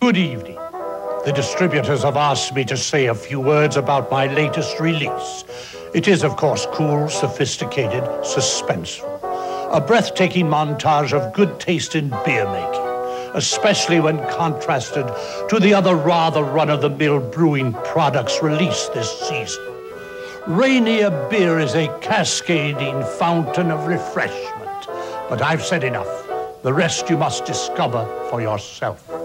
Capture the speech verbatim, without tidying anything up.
Good evening. The distributors have asked me to say a few words about my latest release. It is, of course, cool, sophisticated, suspenseful. A breathtaking montage of good taste in beer making, especially when contrasted to the other rather run-of-the-mill brewing products released this season. Rainier Beer is a cascading fountain of refreshment. But I've said enough. The rest you must discover for yourself.